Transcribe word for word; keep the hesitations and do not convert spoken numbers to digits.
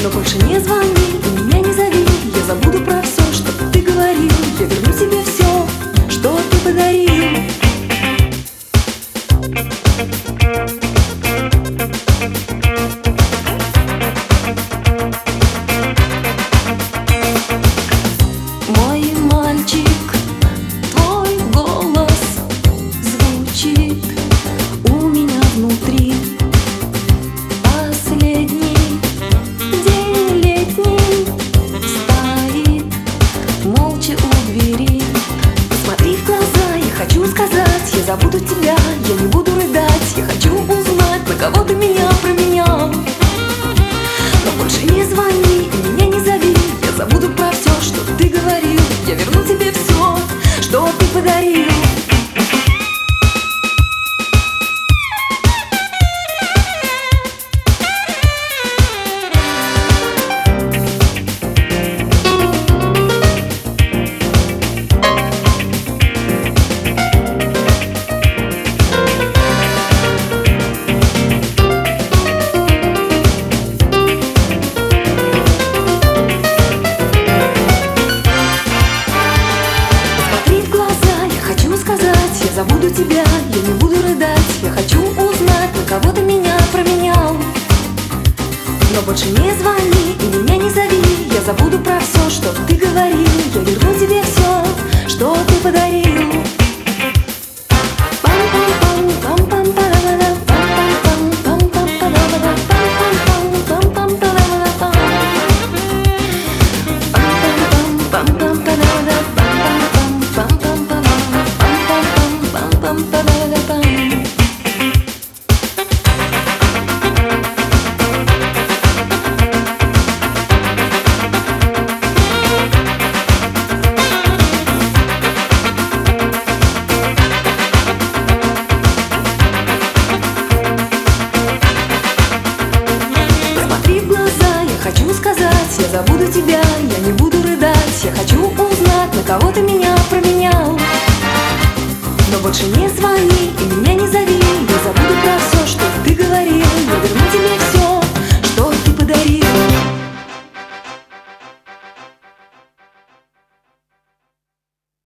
Но больше не звони и меня не зови. Я забуду про все, что ты говорил. Я верну тебе все, что ты подарил. Мой мальчик, твой голос звучит у меня внутри. Последний день летний стоит молча у двери. Посмотри в глаза, я хочу сказать, я забуду тебя, я не буду рыдать. Я хочу узнать, на кого ты меня променял. Но больше не звони и меня не зови. Я забуду про все, что ты говорил. Я верну тебе все, что ты подарил. Я забуду тебя, я не буду рыдать. Я хочу узнать, на кого ты меня променял. Но больше не звони и меня не зови. Я забуду про все, что ты говорил. Я верну тебе все, что ты подарил. Хочу сказать, я забуду тебя, я не буду рыдать. Я хочу узнать, на кого ты меня променял. Но больше не звони